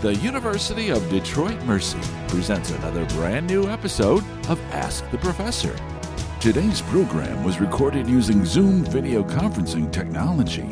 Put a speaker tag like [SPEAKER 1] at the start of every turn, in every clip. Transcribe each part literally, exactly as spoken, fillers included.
[SPEAKER 1] The University of Detroit Mercy presents another brand new episode of Ask the Professor. Today's program was recorded using Zoom video conferencing technology.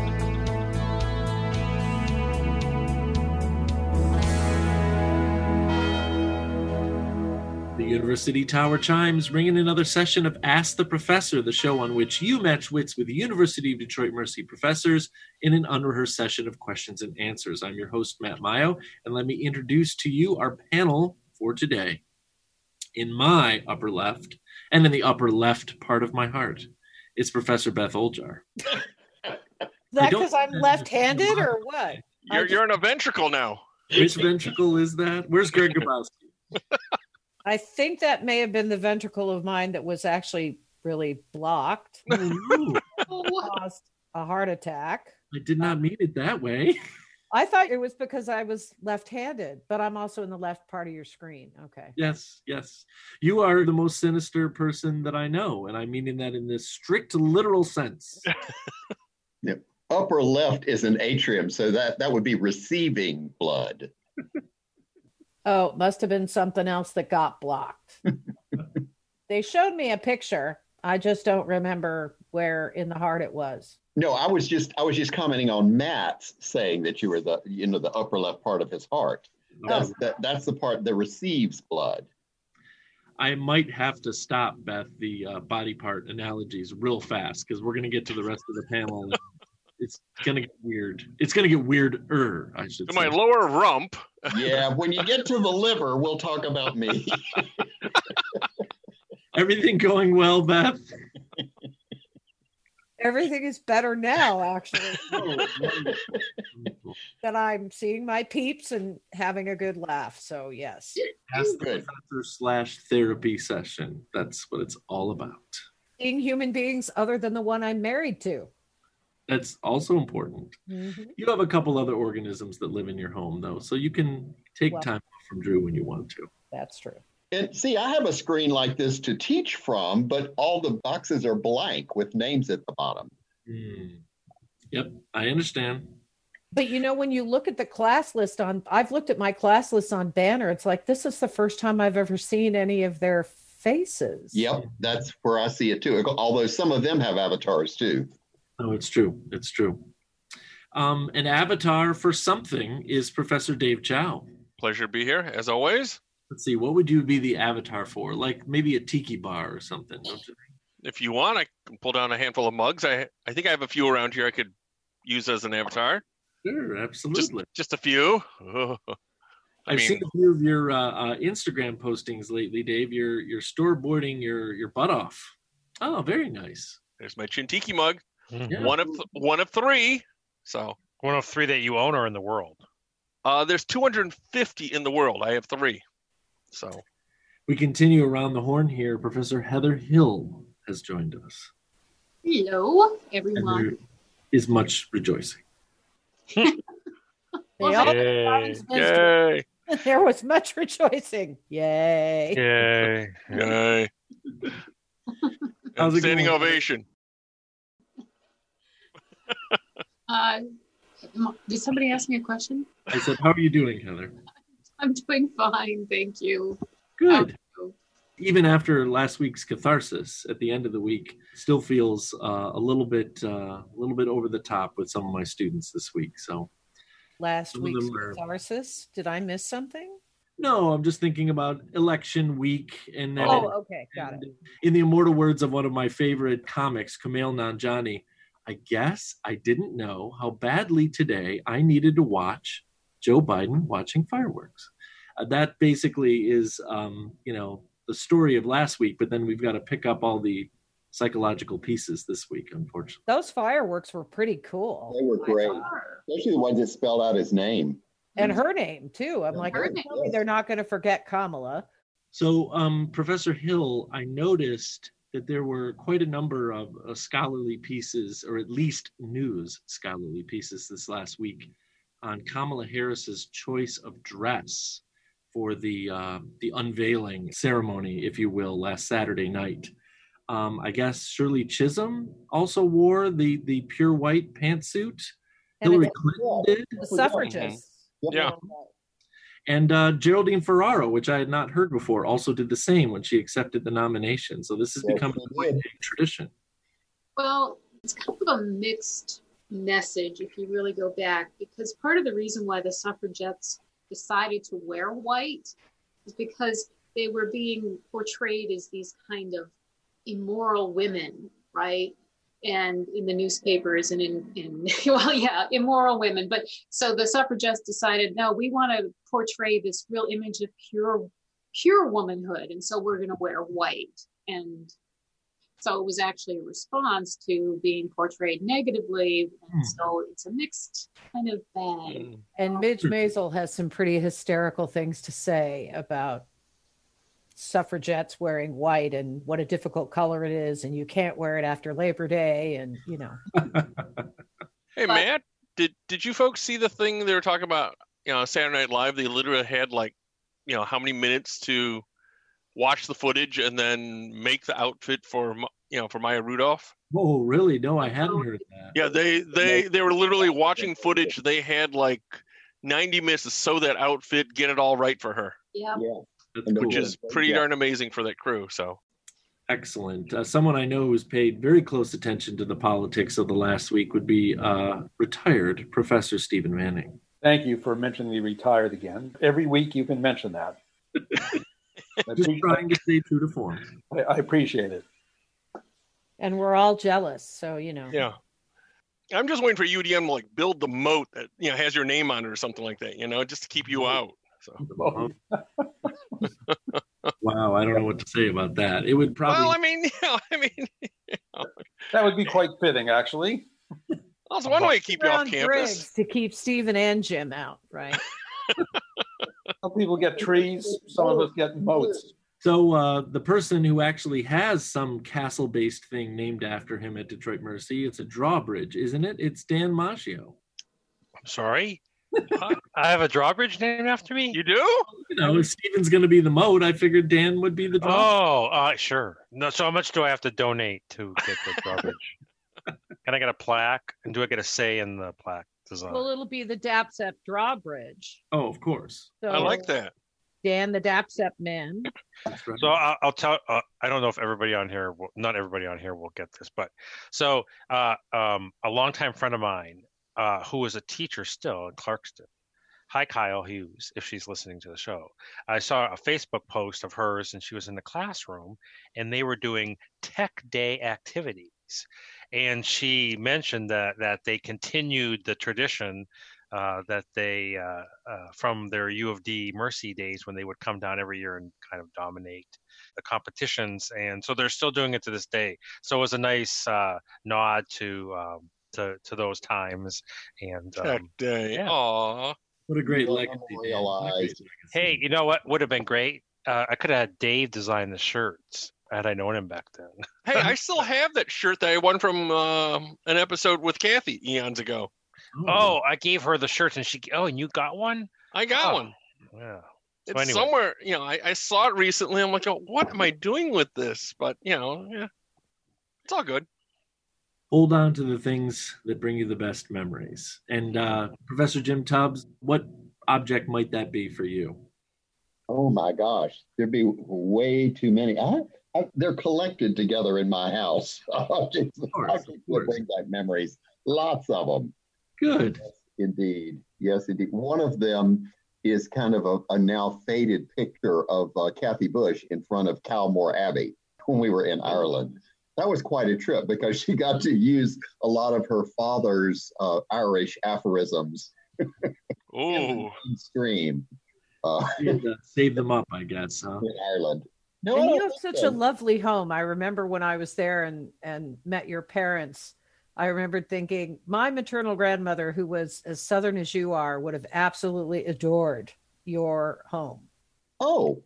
[SPEAKER 2] The University Tower chimes, ringing another session of Ask the Professor, the show on which you match wits with the University of Detroit Mercy professors in an unrehearsed session of questions and answers. I'm your host, Matt Mayo, and let me introduce to you our panel for today. In my upper left, and in the upper left part of my heart, it's Professor Beth Oljar.
[SPEAKER 3] Is that because I'm left-handed or what?
[SPEAKER 4] You're
[SPEAKER 3] just...
[SPEAKER 4] you're in a ventricle now.
[SPEAKER 2] Which ventricle is that? Where's Greg Grabowski?
[SPEAKER 3] I think that may have been the ventricle of mine that was actually really blocked. Caused a heart attack.
[SPEAKER 2] I did not mean it that way.
[SPEAKER 3] I thought it was because I was left-handed, but I'm also in the left part of your screen. Okay.
[SPEAKER 2] Yes, yes. You are the most sinister person that I know, and I'm meaning that in this strict literal sense.
[SPEAKER 5] Yep. Upper left is an atrium, so that, that would be receiving blood.
[SPEAKER 3] Oh, must have been something else that got blocked. They showed me a picture. I just don't remember where in the heart it was.
[SPEAKER 5] No, I was just I was just commenting on Matt's saying that you were the you know the upper left part of his heart. That's
[SPEAKER 3] Oh.
[SPEAKER 5] that, that's the part that receives blood.
[SPEAKER 2] I might have to stop, Beth, the uh, body part analogies real fast because we're going to get to the rest of the panel. And it's going to get weird. It's going to get weirder, I should
[SPEAKER 4] To
[SPEAKER 2] say.
[SPEAKER 4] my lower rump.
[SPEAKER 5] Yeah, when you get to the liver, we'll talk about me.
[SPEAKER 2] Everything going well, Beth?
[SPEAKER 3] Everything is better now, actually. That I'm seeing my peeps and having a good laugh. So, yes.
[SPEAKER 2] Ask the
[SPEAKER 5] Good.
[SPEAKER 2] Professor slash therapy session. That's what it's all about.
[SPEAKER 3] Seeing human beings other than the one I'm married to.
[SPEAKER 2] That's also important.
[SPEAKER 3] Mm-hmm.
[SPEAKER 2] You have a couple other organisms that live in your home, though, so you can take
[SPEAKER 3] Well-
[SPEAKER 2] time off from Drew when you want to.
[SPEAKER 3] That's true.
[SPEAKER 5] And see, I have a screen like this to teach from, but all the boxes are blank with names at the bottom.
[SPEAKER 2] Hmm. Yep, I understand.
[SPEAKER 3] But you know, when you look at the class list on, I've looked at my class list on Banner. It's like, this is the first time I've ever seen any of their faces.
[SPEAKER 5] Yep, that's where I see it too. Although some of them have avatars too.
[SPEAKER 2] Oh, it's true. It's true. Um, an avatar for something is Professor Dave Chow.
[SPEAKER 4] Pleasure to be here, as always.
[SPEAKER 2] Let's see, what would you be the avatar for? Like maybe a tiki bar or something, don't you think?
[SPEAKER 4] If you want, I can pull down a handful of mugs. I I think I have a few around here I could use as an avatar.
[SPEAKER 2] Sure,
[SPEAKER 4] Just,
[SPEAKER 2] absolutely.
[SPEAKER 4] just a few. Oh, I
[SPEAKER 2] I've
[SPEAKER 4] mean,
[SPEAKER 2] seen a few of your uh, uh, Instagram postings lately, Dave. You're you're store boarding your your butt off. Oh, very nice.
[SPEAKER 4] there's my Chintiki mug.
[SPEAKER 2] Yeah.
[SPEAKER 4] One of th- one of three. So
[SPEAKER 6] One of three that you own or in the world?
[SPEAKER 4] uh, there's two hundred fifty in the world. I have three. So
[SPEAKER 2] We continue around the horn here. Professor Heather Hill has joined us.
[SPEAKER 7] Hello, everyone.
[SPEAKER 2] Heather is much rejoicing.
[SPEAKER 3] They all
[SPEAKER 6] Yay.
[SPEAKER 4] yay,
[SPEAKER 3] There was much rejoicing. Yay.
[SPEAKER 6] Yay.
[SPEAKER 4] yay!
[SPEAKER 2] How's it
[SPEAKER 4] Standing
[SPEAKER 2] going?
[SPEAKER 4] ovation.
[SPEAKER 7] Uh, did somebody ask me a question?
[SPEAKER 2] I said, how are you doing, Heather?
[SPEAKER 7] I'm doing fine, thank you.
[SPEAKER 2] Good.
[SPEAKER 7] Oh,
[SPEAKER 2] Even after last week's catharsis at the end of the week, still feels uh, a little bit uh, a little bit over the top with some of my students this week. So
[SPEAKER 3] Last
[SPEAKER 2] Some of
[SPEAKER 3] week's
[SPEAKER 2] them are-
[SPEAKER 3] catharsis. Did I miss something?
[SPEAKER 2] no, I'm just thinking about election week, and then
[SPEAKER 3] Oh, okay. Got it.
[SPEAKER 2] in the immortal words of one of my favorite comics, Kumail Nanjiani, I guess I didn't know how badly today I needed to watch Joe Biden watching fireworks. Uh, that basically is, um, you know, the story of last week, but then we've got to pick up all the psychological pieces this week, unfortunately.
[SPEAKER 3] Those fireworks were pretty cool.
[SPEAKER 5] They were great, especially the ones that spelled out his name.
[SPEAKER 3] And her name, too. I'm
[SPEAKER 5] Yeah,
[SPEAKER 3] like,
[SPEAKER 7] her
[SPEAKER 3] oh,
[SPEAKER 7] name.
[SPEAKER 3] tell me they're not going to forget Kamala.
[SPEAKER 2] So, um, Professor Hill, I noticed that there were quite a number of uh, scholarly pieces, or at least news scholarly pieces this last week on Kamala Harris's choice of dress for the uh, the unveiling ceremony, if you will, last Saturday night. Um, I guess Shirley Chisholm also wore the the pure white pantsuit.
[SPEAKER 3] And
[SPEAKER 2] Hillary
[SPEAKER 3] it's
[SPEAKER 2] Clinton did.
[SPEAKER 3] the suffragists.
[SPEAKER 4] Yeah.
[SPEAKER 2] And uh, Geraldine Ferraro, which I had not heard before, also did the same when she accepted the nomination. So this has
[SPEAKER 5] Yes,
[SPEAKER 2] become
[SPEAKER 5] she
[SPEAKER 2] quite
[SPEAKER 5] did.
[SPEAKER 2] a tradition.
[SPEAKER 7] Well, it's kind of a mixed message if you really go back, because part of the reason why the suffragettes decided to wear white is because they were being portrayed as these kind of immoral women, right? And in the newspapers and in, in well, yeah, immoral women. But so the suffragettes decided, no, we want to portray this real image of pure, pure womanhood. And so we're going to wear white. And so it was actually a response to being portrayed negatively. And
[SPEAKER 2] Hmm.
[SPEAKER 7] so it's a mixed kind of bag.
[SPEAKER 3] And Midge Maisel has some pretty hysterical things to say about suffragettes wearing white and what a difficult color it is, and you can't wear it after Labor Day, and you know.
[SPEAKER 4] Hey,
[SPEAKER 7] But-
[SPEAKER 4] Matt, did did you folks see the thing they were talking about? You know, Saturday Night Live. They literally had like, you know, how many minutes to watch the footage and then make the outfit for, Ma- you know, for Maya Rudolph.
[SPEAKER 2] Oh, really? No, I hadn't heard that.
[SPEAKER 4] Yeah, they they they were literally watching footage. They had like ninety minutes to sew that outfit, get it all right for her,
[SPEAKER 7] Yeah.
[SPEAKER 5] Yeah.
[SPEAKER 2] That's
[SPEAKER 5] And the
[SPEAKER 2] cool.
[SPEAKER 4] which is pretty
[SPEAKER 5] Yeah.
[SPEAKER 4] darn amazing for that crew. So
[SPEAKER 2] Excellent. Uh, someone I know who's paid very close attention to the politics of the last week would be uh, retired Professor Stephen Manning.
[SPEAKER 8] Thank you for mentioning the retired again. Every week you can mention that. I
[SPEAKER 2] Just
[SPEAKER 8] appreciate-
[SPEAKER 2] trying to stay true to form.
[SPEAKER 8] I, I appreciate it.
[SPEAKER 3] And we're all jealous, so you know.
[SPEAKER 4] yeah, I'm just waiting for U D M to like build the moat that, you know, has your name on it or something like that. You know, just to keep you out. So
[SPEAKER 8] Oh,
[SPEAKER 2] Wow, I don't know what to say about that. It would probably.
[SPEAKER 4] well, I mean, you know, I mean,
[SPEAKER 8] that would be quite fitting, actually.
[SPEAKER 4] that's one way to keep you off
[SPEAKER 3] Around
[SPEAKER 4] campus.
[SPEAKER 3] Briggs to keep Stephen and Jim out, right?
[SPEAKER 8] Some people get trees, some of us get moats.
[SPEAKER 2] So uh, the person who actually has some castle-based thing named after him at Detroit Mercy, it's a drawbridge, isn't it? It's Dan Maggio.
[SPEAKER 6] I'm sorry. I have a drawbridge named after me?
[SPEAKER 4] You do?
[SPEAKER 2] You know, if Stephen's going to be the moat, I figured Dan would be the drawbridge.
[SPEAKER 6] Oh, uh, sure. No, so how much do I have to donate to get the drawbridge? Can I get a plaque? And do I get a say in the plaque design?
[SPEAKER 3] Well, it'll be the Dapsep drawbridge.
[SPEAKER 2] Oh, of course.
[SPEAKER 3] So
[SPEAKER 4] I like that.
[SPEAKER 3] Dan, the Dapsep man.
[SPEAKER 2] That's right.
[SPEAKER 6] So I'll, I'll tell. Uh, I don't know if everybody on here, will, not everybody on here will get this, but so uh, um, a longtime friend of mine uh, who was a teacher still in Clarkston. Hi, Kyle Hughes, if she's listening to the show. I saw a Facebook post of hers, and she was in the classroom, and they were doing Tech Day activities. And she mentioned that that they continued the tradition uh, that they uh, uh, from their U of D Mercy days when they would come down every year and kind of dominate the competitions, and so they're still doing it to this day. So it was a nice uh, nod to um, to to those times. And
[SPEAKER 4] Tech
[SPEAKER 6] um,
[SPEAKER 4] Day.
[SPEAKER 6] yeah.
[SPEAKER 4] Aw.
[SPEAKER 2] What a great
[SPEAKER 5] Well
[SPEAKER 2] legacy. Dan.
[SPEAKER 5] realized.
[SPEAKER 2] What a great
[SPEAKER 6] hey,
[SPEAKER 2] legacy.
[SPEAKER 6] you know what would have been great? Uh, I could have had Dave design the shirts had I known him back then.
[SPEAKER 4] Hey, I still have that shirt that I won from um an episode with Kathy eons ago.
[SPEAKER 6] Oh, I gave her the shirts, and she. Oh, and you got one?
[SPEAKER 4] I got
[SPEAKER 6] Oh.
[SPEAKER 4] one.
[SPEAKER 6] Yeah.
[SPEAKER 4] It's
[SPEAKER 6] anyway.
[SPEAKER 4] somewhere, you know, I, I saw it recently. I'm like, oh, what am I doing with this? But, you know, yeah, it's all good.
[SPEAKER 2] Hold on to the things that bring you the best memories. And uh, Professor Jim Tubbs, what object might that be for you?
[SPEAKER 5] Oh my gosh, there'd be way too many. I, I, they're collected together in my house. Objects that
[SPEAKER 2] course,
[SPEAKER 5] I
[SPEAKER 2] of
[SPEAKER 5] can
[SPEAKER 2] course.
[SPEAKER 5] bring back memories. Lots of them.
[SPEAKER 2] Good.
[SPEAKER 5] Indeed. Yes, indeed. One of them is kind of a, a now faded picture of uh, Kathy Bush in front of Calmore Abbey when we were in Ireland. That was quite a trip because she got to use a lot of her father's uh, Irish aphorisms
[SPEAKER 4] Ooh.
[SPEAKER 5] in stream uh,
[SPEAKER 2] You had to save them up, I guess, huh?
[SPEAKER 5] in Ireland. No, I
[SPEAKER 3] And
[SPEAKER 5] don't
[SPEAKER 3] you have
[SPEAKER 5] think
[SPEAKER 3] such
[SPEAKER 5] so.
[SPEAKER 3] a lovely home. I remember when I was there and and met your parents, I remembered thinking my maternal grandmother, who was as Southern as you are, would have absolutely adored your home.
[SPEAKER 5] Oh,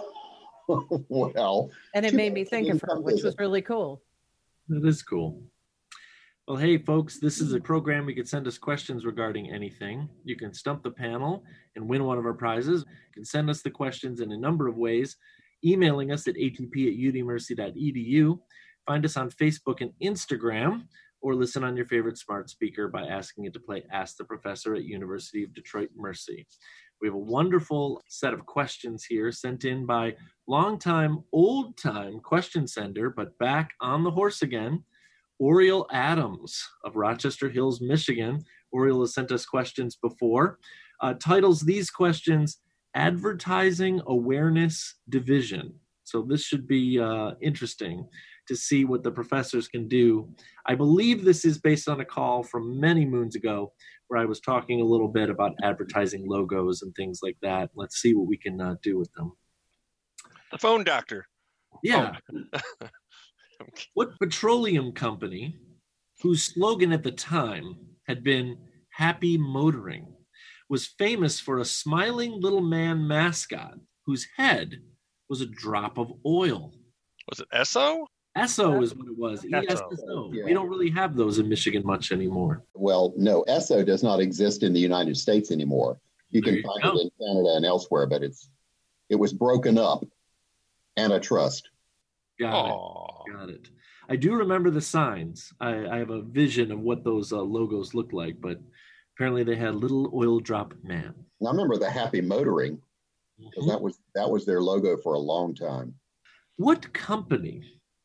[SPEAKER 5] well,
[SPEAKER 3] And it
[SPEAKER 5] Too
[SPEAKER 3] made
[SPEAKER 5] bad
[SPEAKER 3] me
[SPEAKER 5] she
[SPEAKER 3] think
[SPEAKER 5] didn't
[SPEAKER 3] of her,
[SPEAKER 5] come
[SPEAKER 3] which was
[SPEAKER 5] visit.
[SPEAKER 3] really cool.
[SPEAKER 2] That is cool. Well, hey, folks, this is a program. You can send us questions regarding anything. You can stump the panel and win one of our prizes. You can send us the questions in a number of ways, emailing us at a t p at u d mercy dot e d u. Find us on Facebook and Instagram, or listen on your favorite smart speaker by asking it to play Ask the Professor at University of Detroit Mercy. We have a wonderful set of questions here sent in by longtime, old-time question sender, but back on the horse again, Oriel Adams of Rochester Hills, Michigan. Oriel has sent us questions before. Uh, titles these questions, Advertising Awareness Division. So this should be uh, interesting to see what the professors can do. I believe this is based on a call from many moons ago where I was talking a little bit about advertising logos and things like that. Let's see what we can uh, do with them.
[SPEAKER 4] The phone doctor.
[SPEAKER 2] Yeah.
[SPEAKER 4] Oh.
[SPEAKER 2] What petroleum company, whose slogan at the time had been Happy Motoring, was famous for a smiling little man mascot whose head was a drop of oil?
[SPEAKER 4] Was it Esso?
[SPEAKER 2] Esso is what it was. E S S O.
[SPEAKER 5] Yeah.
[SPEAKER 2] We don't really have those in Michigan much anymore.
[SPEAKER 5] Well, no, Esso does not exist in the United States anymore. You
[SPEAKER 2] There
[SPEAKER 5] can
[SPEAKER 2] you
[SPEAKER 5] find
[SPEAKER 2] go.
[SPEAKER 5] it in Canada and elsewhere, but it's it was broken up. Antitrust.
[SPEAKER 2] Got
[SPEAKER 4] Oh,
[SPEAKER 2] it. Got it. I do remember the signs. I, I have a vision of what those uh, logos look like, but apparently they had little oil drop man.
[SPEAKER 5] And I remember the Happy Motoring because
[SPEAKER 2] Mhm.
[SPEAKER 5] that was that was their logo for a long time.
[SPEAKER 2] What company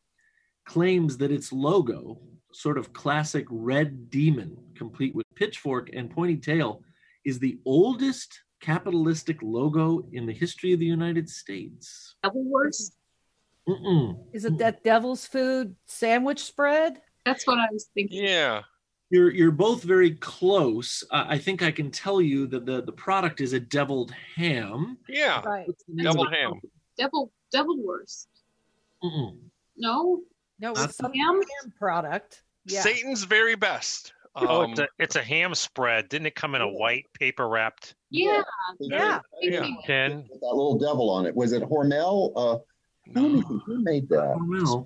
[SPEAKER 2] claims that its logo, sort of classic red demon, complete with pitchfork and pointy tail, is the oldest capitalistic logo in the history of the United States?
[SPEAKER 7] Double worse.
[SPEAKER 2] Mm-mm.
[SPEAKER 3] Is it that devil's food sandwich spread?
[SPEAKER 7] That's what I was thinking.
[SPEAKER 4] yeah.
[SPEAKER 2] You're you're both very close. Uh, I think I can tell you that the, the product is a deviled ham.
[SPEAKER 4] Yeah.
[SPEAKER 3] Right.
[SPEAKER 2] What's the name of
[SPEAKER 4] Deviled
[SPEAKER 2] the
[SPEAKER 4] ham.
[SPEAKER 2] company?
[SPEAKER 7] Double double worse.
[SPEAKER 2] Mm-mm.
[SPEAKER 7] No,
[SPEAKER 3] No,
[SPEAKER 2] Not
[SPEAKER 3] it's some
[SPEAKER 7] ham?
[SPEAKER 3] ham product. Yeah.
[SPEAKER 4] Satan's very best.
[SPEAKER 6] Oh,
[SPEAKER 4] Um,
[SPEAKER 6] it's a it's a ham spread. Didn't it come in a white paper wrapped
[SPEAKER 7] yeah,
[SPEAKER 3] Yeah.
[SPEAKER 4] Yeah.
[SPEAKER 6] tin?
[SPEAKER 5] With that little devil on it. Was it Hormel? Uh, who, who made that?
[SPEAKER 2] Oh, well.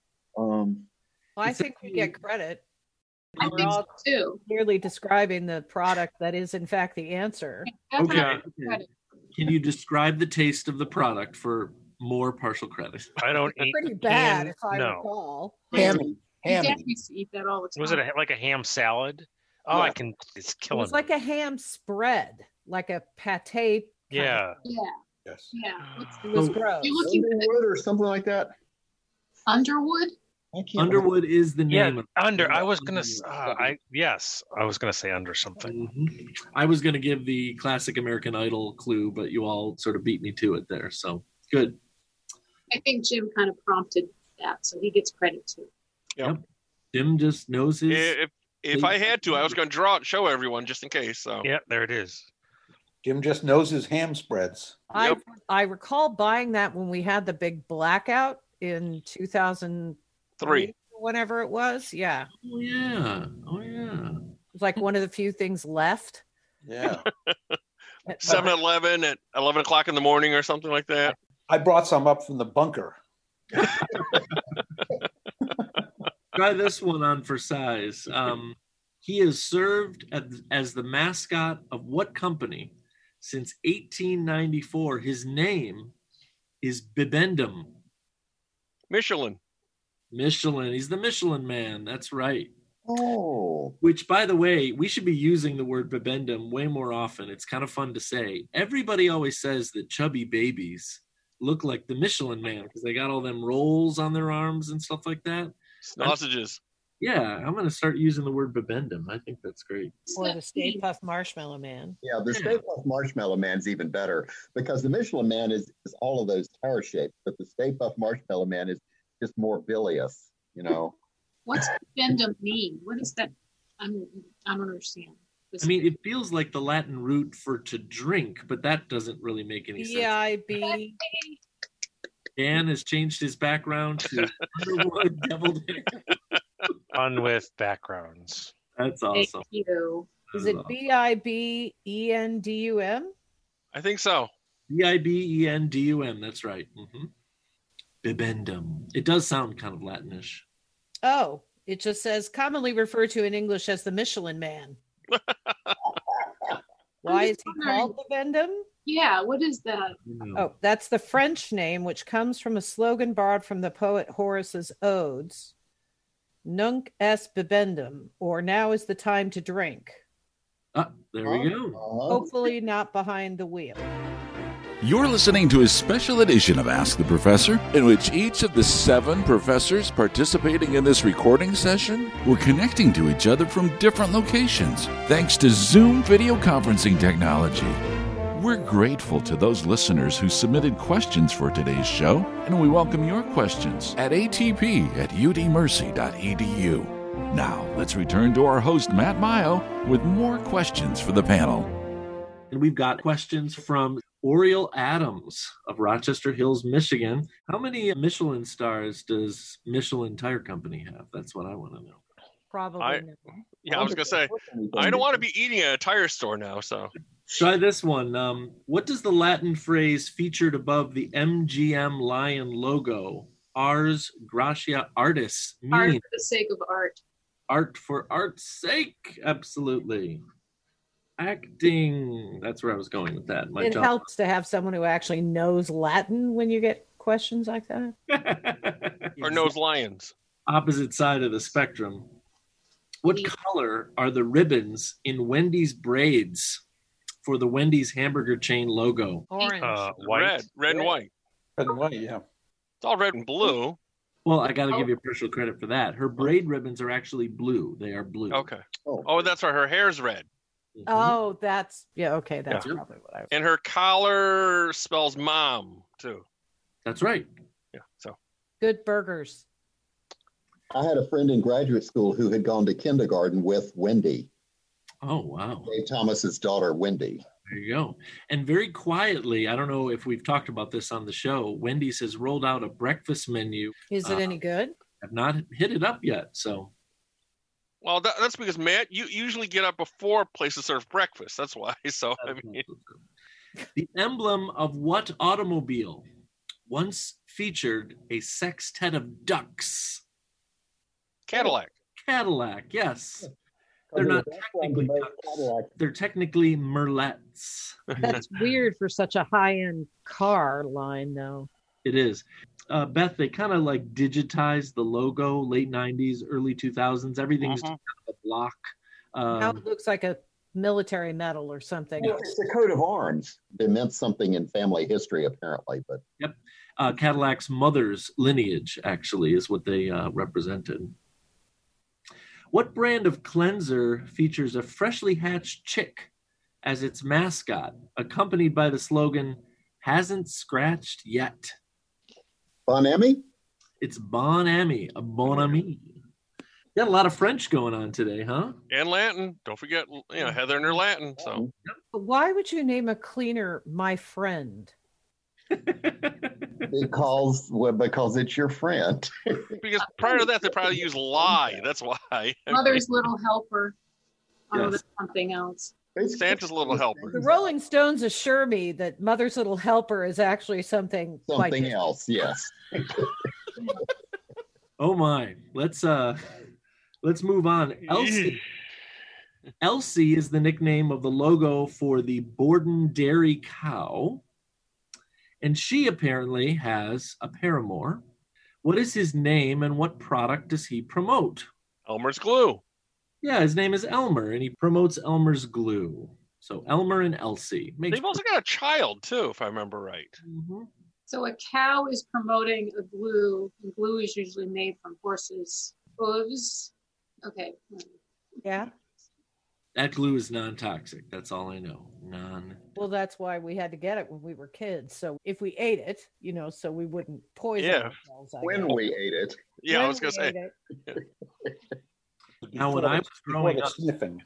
[SPEAKER 5] Um,
[SPEAKER 3] Well, I
[SPEAKER 2] It's a-
[SPEAKER 3] think we get credit.
[SPEAKER 7] I
[SPEAKER 3] We're
[SPEAKER 7] think
[SPEAKER 3] all
[SPEAKER 7] so too.
[SPEAKER 3] clearly describing the product that is, in fact, the answer.
[SPEAKER 7] Definitely
[SPEAKER 2] Okay.
[SPEAKER 7] credit.
[SPEAKER 2] Can you describe the taste of the product for more partial credit?
[SPEAKER 6] I don't eat.
[SPEAKER 3] Pretty bad,
[SPEAKER 6] ham-
[SPEAKER 3] if I
[SPEAKER 6] no.
[SPEAKER 3] recall.
[SPEAKER 5] Hammy.
[SPEAKER 7] My dad
[SPEAKER 5] Hammy.
[SPEAKER 7] used to eat that all the time.
[SPEAKER 6] Was it a, like a ham salad? Oh, I
[SPEAKER 5] Yeah.
[SPEAKER 6] can. It's
[SPEAKER 3] It
[SPEAKER 6] killing.
[SPEAKER 3] was like
[SPEAKER 6] me.
[SPEAKER 3] a ham spread, like a pate. kind of-
[SPEAKER 6] Yeah.
[SPEAKER 7] Yeah,
[SPEAKER 8] Yes.
[SPEAKER 7] yeah. What's
[SPEAKER 3] It was
[SPEAKER 2] So-
[SPEAKER 3] gross.
[SPEAKER 7] You looking at
[SPEAKER 5] Underwood or something like that.
[SPEAKER 7] Underwood?
[SPEAKER 5] I can't
[SPEAKER 2] Underwood is the
[SPEAKER 6] Yeah,
[SPEAKER 2] name of
[SPEAKER 6] under.
[SPEAKER 2] Yeah,
[SPEAKER 6] I was gonna.
[SPEAKER 2] Underwood.
[SPEAKER 6] s- Uh, I yes, I was gonna say under something.
[SPEAKER 2] Mhm. I was going to give the classic American Idol clue, but you all sort of beat me to it there. So good.
[SPEAKER 7] I think Jim kind of prompted that, so he gets credit too.
[SPEAKER 2] Jim just knows his.
[SPEAKER 4] if if I had to, I was going to draw it, show everyone just in case. So
[SPEAKER 6] Yeah, there it is.
[SPEAKER 8] Jim just knows his ham spreads.
[SPEAKER 3] I
[SPEAKER 4] Yep.
[SPEAKER 3] I recall buying that when we had the big blackout in two thousand
[SPEAKER 4] three.
[SPEAKER 3] whenever it was. Yeah,
[SPEAKER 2] Oh yeah. Oh yeah.
[SPEAKER 3] it was like one of the few things left.
[SPEAKER 8] Yeah.
[SPEAKER 4] seven eleven at eleven o'clock in the morning or something like that.
[SPEAKER 8] I brought some up from the bunker.
[SPEAKER 2] Try this one on for size. Um, he has served as, as the mascot of what company since eighteen ninety-four? His name is Bibendum.
[SPEAKER 4] Michelin.
[SPEAKER 2] Michelin. He's the Michelin man. That's right.
[SPEAKER 5] Oh,
[SPEAKER 2] Which, by the way, we should be using the word bibendum way more often. It's kind of fun to say. Everybody always says that chubby babies look like the Michelin man because they got all them rolls on their arms and stuff like that.
[SPEAKER 4] Sausages.
[SPEAKER 2] Yeah, I'm going to start using the word bibendum. I think that's great.
[SPEAKER 3] Or the Stay Puff Marshmallow Man.
[SPEAKER 5] yeah. The Stay Puft Marshmallow Man's even better because the Michelin Man is, is all of those tower shapes, but the Stay Puft Marshmallow Man is just more bilious, you know.
[SPEAKER 7] What's bibendum mean? What is that? I'm, I don't understand.
[SPEAKER 2] I mean, it feels like the Latin root for to drink, but that doesn't really make any sense.
[SPEAKER 3] B I B.
[SPEAKER 2] Dan has changed his background to Underwood Deviled Ham.
[SPEAKER 6] Fun with backgrounds.
[SPEAKER 2] That's
[SPEAKER 7] Thank
[SPEAKER 2] awesome.
[SPEAKER 7] you.
[SPEAKER 3] Is
[SPEAKER 2] That
[SPEAKER 3] it
[SPEAKER 2] awesome.
[SPEAKER 3] B I B E N D U M?
[SPEAKER 4] I think so.
[SPEAKER 2] B I B E N D U M. That's right. Mm-hmm. Bibendum. It does sound kind of Latinish.
[SPEAKER 3] Oh, it just says commonly referred to in English as the Michelin Man. Why is he called the Bibendum?
[SPEAKER 7] Yeah, what is that?
[SPEAKER 2] You know.
[SPEAKER 3] Oh, that's the French name, which comes from a slogan borrowed from the poet Horace's Odes. Nunc est bibendum, or now is the time to drink.
[SPEAKER 2] Ah, there we go.
[SPEAKER 5] Uh-huh.
[SPEAKER 3] Hopefully not behind the wheel.
[SPEAKER 1] You're listening to a special edition of Ask the Professor, in which each of the seven professors participating in this recording session were connecting to each other from different locations, thanks to Zoom video conferencing technology. We're grateful to those listeners who submitted questions for today's show, and we welcome your questions at a t p at u d mercy dot e d u. Now, let's return to our host, Matt Maio, with more questions for the panel.
[SPEAKER 2] And we've got questions from Oriel Adams of Rochester Hills, Michigan. How many Michelin stars does Michelin Tire Company have? That's what I want to know.
[SPEAKER 3] Probably
[SPEAKER 4] I-
[SPEAKER 3] not.
[SPEAKER 4] Yeah, I was gonna say I don't want to be eating at a tire store now. So
[SPEAKER 2] Try this one. Um, what does the Latin phrase featured above the M G M Lion logo, Ars Gratia Artis,
[SPEAKER 7] Art
[SPEAKER 2] mean?
[SPEAKER 7] for the sake of art.
[SPEAKER 2] Art for art's sake. Absolutely. Acting. That's where I was going with that. My
[SPEAKER 3] It
[SPEAKER 2] job.
[SPEAKER 3] helps to have someone who actually knows Latin when you get questions like that.
[SPEAKER 4] or knows lions.
[SPEAKER 2] Opposite side of the spectrum. What color are the ribbons in Wendy's braids for the Wendy's hamburger chain logo?
[SPEAKER 3] Orange.
[SPEAKER 6] Uh, white.
[SPEAKER 4] Red, red and white.
[SPEAKER 8] Red and white, yeah.
[SPEAKER 4] It's all red and blue.
[SPEAKER 2] Well, I got to give you partial credit for that. Her braid ribbons are actually blue. They are blue.
[SPEAKER 4] Okay.
[SPEAKER 5] Oh,
[SPEAKER 4] Oh, that's right. Her hair's red,
[SPEAKER 2] Mhm.
[SPEAKER 3] Oh, that's yeah. Okay, that's
[SPEAKER 2] Yeah.
[SPEAKER 3] probably what I.
[SPEAKER 4] and her collar spells mom too.
[SPEAKER 2] That's right.
[SPEAKER 4] Yeah. So
[SPEAKER 3] Good burgers.
[SPEAKER 5] I had a friend in graduate school who had gone to kindergarten with Wendy,
[SPEAKER 2] Oh, wow.
[SPEAKER 5] Dave Thomas's daughter, Wendy.
[SPEAKER 2] There you go. And very quietly, I don't know if we've talked about this on the show, Wendy's has rolled out a breakfast menu.
[SPEAKER 3] Is it
[SPEAKER 2] Uh,
[SPEAKER 3] any good?
[SPEAKER 2] Have not hit it up yet. So
[SPEAKER 4] well, that, that's because Matt, you usually get up before places serve breakfast. That's why. So I mean,
[SPEAKER 2] the emblem of what automobile once featured a sextet of ducks?
[SPEAKER 4] Cadillac.
[SPEAKER 2] Cadillac, yes. They're not technically ducks. They're technically merlettes.
[SPEAKER 3] That's weird for such a high-end car line, though.
[SPEAKER 2] It is. Uh, Beth, they kind of like digitized the logo late nineties, early two thousands. Everything's
[SPEAKER 4] Mhm.
[SPEAKER 2] just kind of a block.
[SPEAKER 3] Now
[SPEAKER 2] Um,
[SPEAKER 3] it looks like a military medal or something.
[SPEAKER 5] Well, it's a coat of arms. It meant something in family history, apparently, but
[SPEAKER 2] uh, Cadillac's mother's lineage, actually, is what they uh, represented. What brand of cleanser features a freshly hatched chick as its mascot, accompanied by the slogan, "Hasn't scratched yet"?
[SPEAKER 5] Bon Ami?
[SPEAKER 2] It's Bon Ami, a Bon Ami. Got a lot of French going on today, huh?
[SPEAKER 4] And Latin. Don't forget, you know, Heather and her Latin. So
[SPEAKER 3] But why would you name a cleaner my friend?
[SPEAKER 5] Because well, because it's your friend.
[SPEAKER 4] because prior to that, they probably used lie. That's why.
[SPEAKER 7] Mother's Little Helper. Oh,
[SPEAKER 2] Yes.
[SPEAKER 7] that's something else.
[SPEAKER 4] Santa's little helper.
[SPEAKER 3] The Rolling Stones assure me that Mother's Little Helper is actually something quite
[SPEAKER 5] Something
[SPEAKER 3] different.
[SPEAKER 5] else, yes.
[SPEAKER 2] Oh my. Let's uh let's move on. Elsie. Elsie is the nickname of the logo for the Borden Dairy Cow. And she apparently has a paramour. What is his name and what product does he promote?
[SPEAKER 4] Elmer's glue.
[SPEAKER 2] Yeah, his name is Elmer, and he promotes Elmer's glue. So Elmer and Elsie. Makes
[SPEAKER 4] They've also got a child too, if I remember right.
[SPEAKER 2] Mhm.
[SPEAKER 7] So a cow is promoting a glue, and glue is usually made from horses' hooves. Okay.
[SPEAKER 3] Yeah.
[SPEAKER 2] That glue is non-toxic. That's all I know. Non.
[SPEAKER 3] Well, that's why we had to get it when we were kids. So if we ate it, you know, so we wouldn't poison
[SPEAKER 4] Yeah.
[SPEAKER 3] ourselves. I
[SPEAKER 5] When
[SPEAKER 3] guess.
[SPEAKER 5] we ate it.
[SPEAKER 4] Yeah, I
[SPEAKER 3] When
[SPEAKER 4] was gonna
[SPEAKER 3] we
[SPEAKER 4] say.
[SPEAKER 3] ate it.
[SPEAKER 2] Now, when
[SPEAKER 8] Before
[SPEAKER 2] I
[SPEAKER 8] the-
[SPEAKER 2] was
[SPEAKER 8] before
[SPEAKER 2] growing
[SPEAKER 8] the
[SPEAKER 2] up-
[SPEAKER 8] sniffing.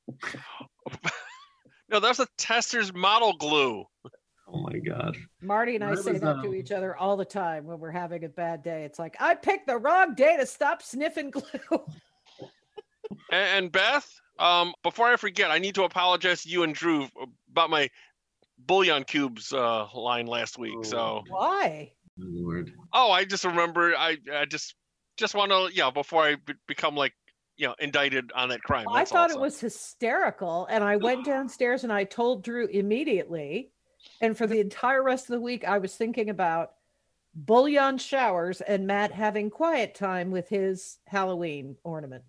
[SPEAKER 4] No, that was a tester's model glue.
[SPEAKER 2] Oh my God.
[SPEAKER 3] Marty and I
[SPEAKER 2] I
[SPEAKER 3] say
[SPEAKER 2] was,
[SPEAKER 3] that
[SPEAKER 2] um,
[SPEAKER 3] to each other all the time when we're having a bad day. It's like, I picked the wrong day to stop sniffing glue.
[SPEAKER 4] And, and Beth, um, before I forget, I need to apologize to you and Drew about my bouillon cubes uh, line last week. So,
[SPEAKER 3] Why?
[SPEAKER 2] My Lord.
[SPEAKER 4] oh, I just remember. I, I just just want to, yeah, before I be- become like, you know, indicted on that crime.
[SPEAKER 3] I
[SPEAKER 4] that's
[SPEAKER 3] thought
[SPEAKER 4] all,
[SPEAKER 3] it
[SPEAKER 4] so.
[SPEAKER 3] was hysterical. And I went downstairs and I told Drew immediately. And for the entire rest of the week, I was thinking about bouillon showers and Matt having quiet time with his Halloween ornaments.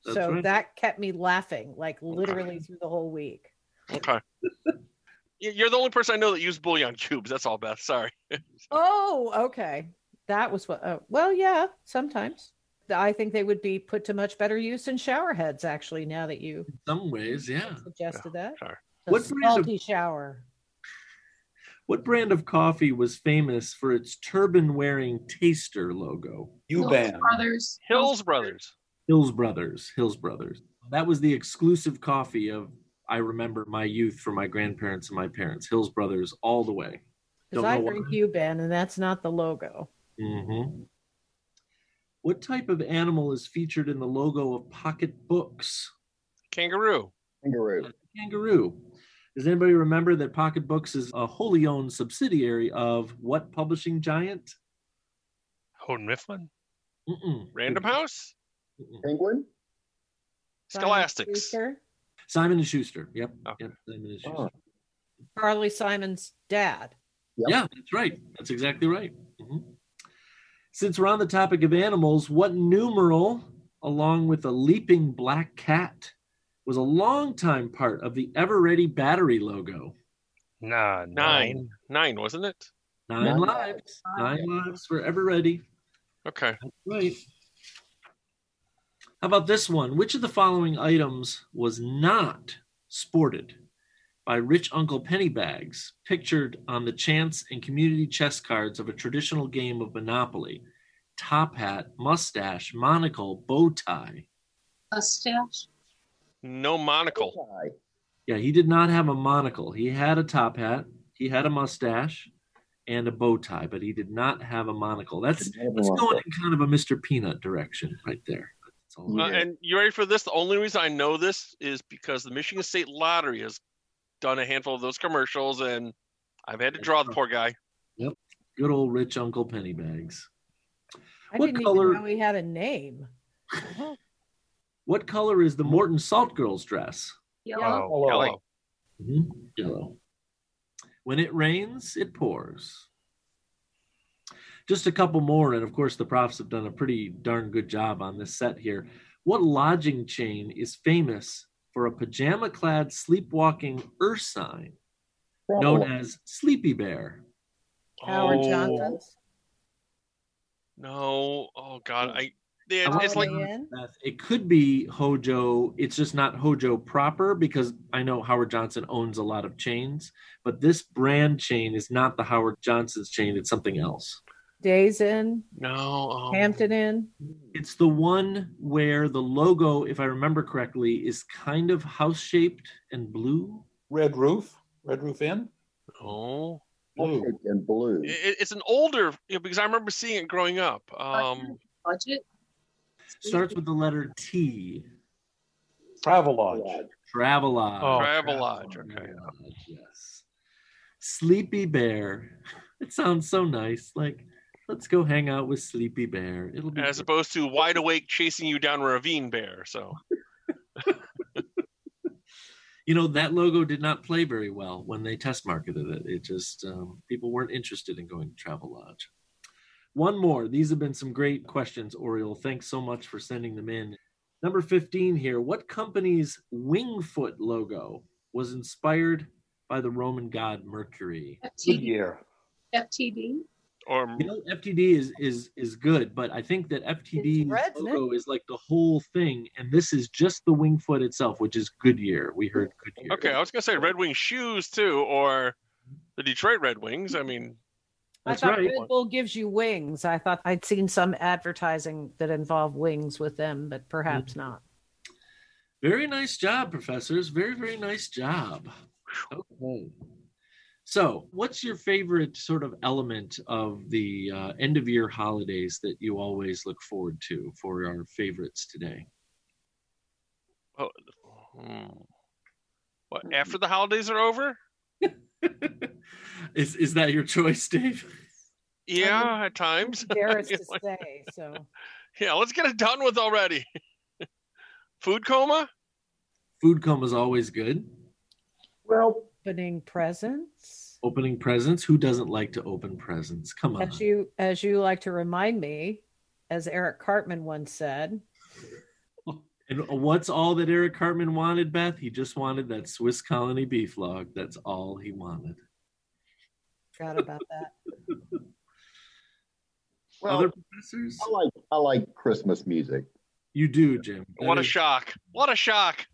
[SPEAKER 2] That's
[SPEAKER 3] so
[SPEAKER 2] right.
[SPEAKER 3] that kept me laughing, like literally through the whole week.
[SPEAKER 4] Okay. You're the only person I know that used bouillon cubes. That's all, Beth. Sorry.
[SPEAKER 3] Oh, okay. That was what. Oh, well, yeah, sometimes. I think they would be put to much better use in shower heads, actually, now that you
[SPEAKER 2] In some ways, yeah.
[SPEAKER 3] suggested that.
[SPEAKER 4] Sure.
[SPEAKER 3] The
[SPEAKER 2] What brand of-
[SPEAKER 3] salty shower.
[SPEAKER 2] What brand of coffee was famous for its turban-wearing taster logo?
[SPEAKER 8] U-Ban.
[SPEAKER 7] Brothers.
[SPEAKER 4] Hills Brothers.
[SPEAKER 2] Hills Brothers. Hills Brothers. That was the exclusive coffee of, I remember, my youth from my grandparents and my parents. Hills Brothers all the way.
[SPEAKER 3] Because I drink U-Ben, and that's not the logo.
[SPEAKER 2] Mm-hmm. What type of animal is featured in the logo of Pocket Books?
[SPEAKER 4] Kangaroo.
[SPEAKER 5] Kangaroo.
[SPEAKER 2] Kangaroo. Does anybody remember that Pocket Books is a wholly owned subsidiary of what publishing giant?
[SPEAKER 6] Houghton Mifflin?
[SPEAKER 2] Mm-mm.
[SPEAKER 4] Random House.
[SPEAKER 2] Mm-mm.
[SPEAKER 5] Penguin?
[SPEAKER 4] Scholastics.
[SPEAKER 3] Schuster,
[SPEAKER 2] Simon and Schuster. Yep.
[SPEAKER 4] Oh.
[SPEAKER 2] Yep. Simon and Schuster.
[SPEAKER 5] Oh.
[SPEAKER 3] Charlie Simon's dad.
[SPEAKER 5] Yep.
[SPEAKER 2] Yeah, that's right. That's exactly right. Mhm. Since we're on the topic of animals, what numeral, along with a leaping black cat, was a longtime part of the Ever-Ready battery logo?
[SPEAKER 6] Nah,
[SPEAKER 4] Nine. Nine, wasn't it?
[SPEAKER 2] Nine,
[SPEAKER 5] Nine
[SPEAKER 2] lives. Nine lives for Ever-Ready.
[SPEAKER 4] Okay.
[SPEAKER 2] Right. How about this one? Which of the following items was not sported by rich Uncle Pennybags, pictured on the chance and community chess cards of a traditional game of Monopoly? Top hat, mustache, monocle, bow tie.
[SPEAKER 7] Mustache.
[SPEAKER 4] No monocle.
[SPEAKER 5] Tie.
[SPEAKER 2] Yeah, he did not have a monocle. He had a top hat, he had a mustache, and a bow tie, but he did not have a monocle. That's,
[SPEAKER 5] Did not have a
[SPEAKER 2] that's going
[SPEAKER 5] monocle.
[SPEAKER 2] in kind of a Mister Peanut direction right there. That's all.
[SPEAKER 4] Uh,
[SPEAKER 5] Yeah.
[SPEAKER 4] and you ready for this? The only reason I know this is because the Michigan State Lottery has done a handful of those commercials, and I've had to draw the poor guy.
[SPEAKER 2] Good old rich Uncle Pennybags.
[SPEAKER 3] I
[SPEAKER 2] What
[SPEAKER 3] didn't
[SPEAKER 2] color-
[SPEAKER 3] even know he had a name.
[SPEAKER 2] What color is the Morton Salt Girls dress?
[SPEAKER 7] Yellow.
[SPEAKER 6] Oh,
[SPEAKER 4] Yellow.
[SPEAKER 6] yellow.
[SPEAKER 2] Mhm, Yellow. When it rains, it pours. Just a couple more, and of course the profs have done a pretty darn good job on this set here. What lodging chain is famous for a pajama-clad sleepwalking ursine known
[SPEAKER 5] Bravo.
[SPEAKER 2] as Sleepy Bear?
[SPEAKER 3] Howard
[SPEAKER 4] Oh,
[SPEAKER 3] Johnson's.
[SPEAKER 4] No. Oh God. I. Yeah,
[SPEAKER 2] I
[SPEAKER 4] it's like
[SPEAKER 3] Holiday Inn.
[SPEAKER 2] Beth, it could be Hojo. It's just not Hojo proper because I know Howard Johnson owns a lot of chains, but this brand chain is not the Howard Johnson's chain. It's something else.
[SPEAKER 3] Days Inn,
[SPEAKER 4] no. Oh.
[SPEAKER 3] Hampton Inn.
[SPEAKER 2] It's the one where the logo, if I remember correctly, is kind of house-shaped and blue.
[SPEAKER 8] Red Roof, Red Roof Inn.
[SPEAKER 4] Oh.
[SPEAKER 2] Blue.
[SPEAKER 5] And blue.
[SPEAKER 4] It, it's an older you know, because I remember seeing it growing up. Um.
[SPEAKER 7] Budget.
[SPEAKER 2] Starts with the letter T.
[SPEAKER 8] Travelodge.
[SPEAKER 2] Travelodge.
[SPEAKER 6] Oh,
[SPEAKER 4] Travelodge. Okay.
[SPEAKER 2] Travelodge, yes. Sleepy Bear. It sounds so nice. Like, let's go hang out with Sleepy Bear. It'll be
[SPEAKER 4] As
[SPEAKER 2] good.
[SPEAKER 4] opposed to wide awake chasing you down a ravine bear. So.
[SPEAKER 2] You know, that logo did not play very well when they test marketed it. It just, um, people weren't interested in going to Travelodge. One more. These have been some great questions, Oriole. Thanks so much for sending them in. Number fifteen here. What company's Wingfoot logo was inspired by the Roman god Mercury?
[SPEAKER 7] F T D.
[SPEAKER 8] Goodyear.
[SPEAKER 7] F T D.
[SPEAKER 4] Or
[SPEAKER 2] You know, F T D is is is good, but I think that F T D's
[SPEAKER 3] It's red, isn't it?
[SPEAKER 2] logo is like the whole thing, and this is just the Wingfoot itself, which is Goodyear. We heard Goodyear.
[SPEAKER 4] okay, I was gonna say Red Wing shoes too, or the Detroit Red Wings. I mean,
[SPEAKER 2] That's
[SPEAKER 3] I thought
[SPEAKER 2] right.
[SPEAKER 3] Red Bull gives you wings. I thought I'd seen some advertising that involved wings with them, but perhaps not.
[SPEAKER 2] Very nice job, professors. Very, very nice job. Okay. So, what's your favorite sort of element of the uh, end of year holidays that you always look forward to for our favorites today?
[SPEAKER 4] oh, hmm. What after the holidays are over?
[SPEAKER 2] is is that your choice, Dave?
[SPEAKER 4] Yeah, at times.
[SPEAKER 3] Embarrassed to say. So
[SPEAKER 4] Yeah, let's get it done with already. Food coma?
[SPEAKER 2] Food coma is always good.
[SPEAKER 5] Well,
[SPEAKER 3] opening presents.
[SPEAKER 2] Opening presents. Who doesn't like to open presents? Come on.
[SPEAKER 3] As you as you like to remind me, as Eric Cartman once said,
[SPEAKER 2] And what's all that Eric Cartman wanted, Beth? He just wanted that Swiss Colony beef log. That's all he wanted.
[SPEAKER 3] Forgot about that.
[SPEAKER 5] Well,
[SPEAKER 2] Other professors?
[SPEAKER 5] I like I like Christmas music.
[SPEAKER 2] You do, Jim. That
[SPEAKER 4] What a
[SPEAKER 2] is-
[SPEAKER 4] shock. What a shock.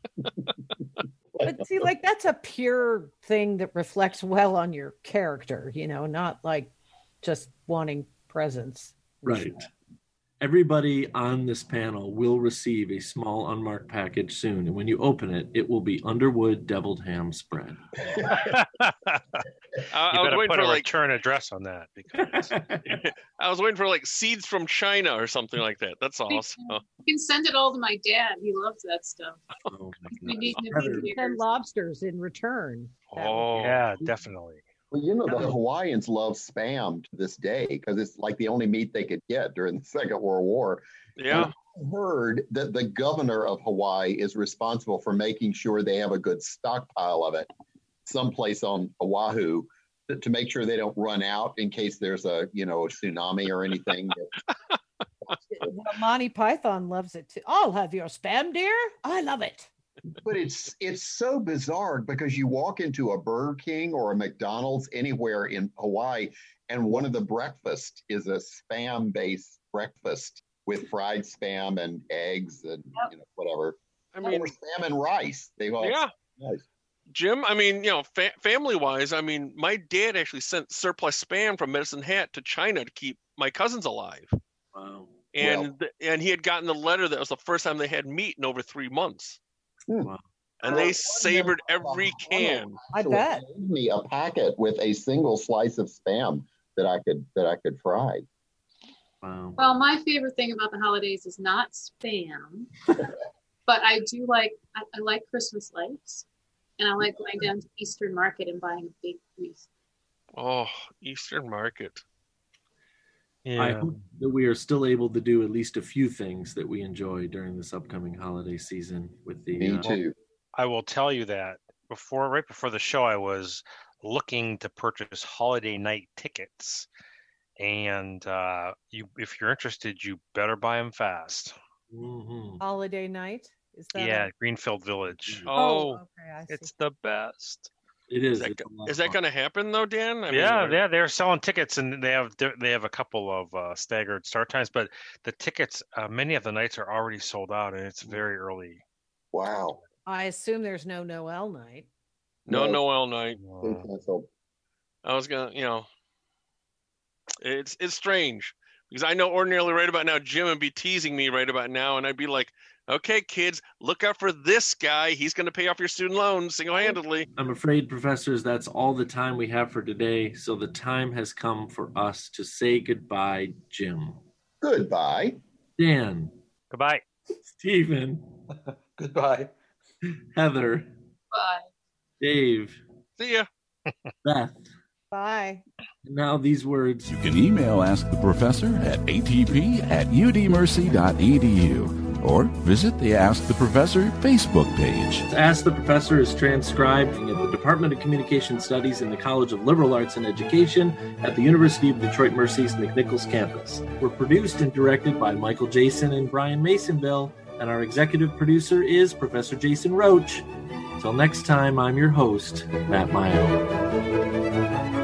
[SPEAKER 3] But see, like that's a pure thing that reflects well on your character, you know, not like just wanting presents.
[SPEAKER 2] Right. Everybody on this panel will receive a small unmarked package soon. And when you open it, it will be Underwood deviled ham spread.
[SPEAKER 4] I, I
[SPEAKER 6] You
[SPEAKER 4] was
[SPEAKER 6] better
[SPEAKER 4] waiting
[SPEAKER 6] put
[SPEAKER 4] for
[SPEAKER 6] a
[SPEAKER 4] like
[SPEAKER 6] return address on that because
[SPEAKER 4] I was waiting for like seeds from China or something like that. That's all. So.
[SPEAKER 7] You can send it all to my dad. He loves that stuff.
[SPEAKER 2] Oh, my
[SPEAKER 7] We
[SPEAKER 2] goodness.
[SPEAKER 7] need to
[SPEAKER 2] Heather,
[SPEAKER 7] be
[SPEAKER 3] Ten lobsters in return. That would-
[SPEAKER 4] Oh,
[SPEAKER 6] yeah, definitely.
[SPEAKER 5] Well, you know, the Hawaiians love Spam to this day because it's like the only meat they could get during the Second World War.
[SPEAKER 4] yeah.
[SPEAKER 5] I heard that the governor of Hawaii is responsible for making sure they have a good stockpile of it someplace on Oahu to, to make sure they don't run out in case there's a, you know, a tsunami or anything.
[SPEAKER 3] Well, Monty Python loves it too. I'll have your spam, dear. I love it.
[SPEAKER 5] But it's it's so bizarre because you walk into a Burger King or a McDonald's anywhere in Hawaii, and one of the breakfast is a spam-based breakfast with fried spam and eggs and you know, whatever.
[SPEAKER 4] I mean,
[SPEAKER 5] or spam and rice. They all
[SPEAKER 4] yeah.
[SPEAKER 5] nice.
[SPEAKER 4] Jim, I mean, you know, fa- family-wise, I mean, my dad actually sent surplus spam from Medicine Hat to China to keep my cousins alive.
[SPEAKER 2] Wow.
[SPEAKER 4] And
[SPEAKER 5] Well-
[SPEAKER 4] th- and he had gotten the letter that was the first time they had meat in over three months.
[SPEAKER 2] Wow.
[SPEAKER 4] And
[SPEAKER 5] Well,
[SPEAKER 4] they
[SPEAKER 5] one
[SPEAKER 4] savored
[SPEAKER 5] member of
[SPEAKER 4] every
[SPEAKER 5] Apollo
[SPEAKER 4] can.
[SPEAKER 3] I
[SPEAKER 5] actually
[SPEAKER 3] bet.
[SPEAKER 5] gave me a packet with a single slice of spam that I could that I could fry.
[SPEAKER 2] Wow.
[SPEAKER 7] Well, my favorite thing about the holidays is not spam, but I do like I, I like Christmas lights, and I like going down to Eastern Market and buying a big wreath.
[SPEAKER 4] Oh, Eastern Market.
[SPEAKER 2] I
[SPEAKER 6] Yeah.
[SPEAKER 2] hope that we are still able to do at least a few things that we enjoy during this upcoming holiday season with the
[SPEAKER 5] Me
[SPEAKER 2] uh,
[SPEAKER 5] too.
[SPEAKER 6] I will tell you that before, right before the show, I was looking to purchase holiday night tickets, and uh, you, if you're interested, you better buy them fast.
[SPEAKER 2] mhm.
[SPEAKER 3] Holiday night. Is that?
[SPEAKER 6] Yeah,
[SPEAKER 3] a-
[SPEAKER 6] Greenfield Village.
[SPEAKER 4] Oh,
[SPEAKER 3] okay. I see.
[SPEAKER 6] It's the best.
[SPEAKER 2] It is.
[SPEAKER 4] is that,
[SPEAKER 2] It's a lot
[SPEAKER 4] is
[SPEAKER 2] of
[SPEAKER 4] that
[SPEAKER 2] fun.
[SPEAKER 4] going to happen though, Dan? I mean,
[SPEAKER 6] yeah,
[SPEAKER 4] are-
[SPEAKER 6] yeah, they're selling tickets, and they have they have a couple of uh, staggered start times, but the tickets, uh, many of the nights are already sold out, and it's very early.
[SPEAKER 5] Wow.
[SPEAKER 3] I assume there's no Noel night.
[SPEAKER 4] No
[SPEAKER 5] No.
[SPEAKER 4] Noel night.
[SPEAKER 5] They
[SPEAKER 6] Uh,
[SPEAKER 5] canceled.
[SPEAKER 4] I was gonna, you know, it's it's strange because I know ordinarily right about now Jim would be teasing me right about now, and I'd be like, "Okay, kids, look out for this guy. He's going to pay off your student loans single-handedly."
[SPEAKER 2] I'm afraid, professors, that's all the time we have for today. So the time has come for us to say goodbye, Jim.
[SPEAKER 5] Goodbye.
[SPEAKER 2] Dan,
[SPEAKER 6] Goodbye.
[SPEAKER 2] Stephen,
[SPEAKER 8] Goodbye.
[SPEAKER 2] Heather,
[SPEAKER 7] Bye.
[SPEAKER 2] Dave,
[SPEAKER 4] See ya.
[SPEAKER 2] Beth.
[SPEAKER 3] Bye.
[SPEAKER 2] And now these words.
[SPEAKER 1] You can email Ask the Professor at a t p at u d mercy dot e d u or visit the Ask the Professor Facebook page.
[SPEAKER 2] Ask the Professor is transcribed at the Department of Communication Studies in the College of Liberal Arts and Education at the University of Detroit Mercy's McNichols campus. We're produced and directed by Michael Jason and Brian Masonville, and our executive producer is Professor Jason Roach. Until next time, I'm your host, Matt Mayo.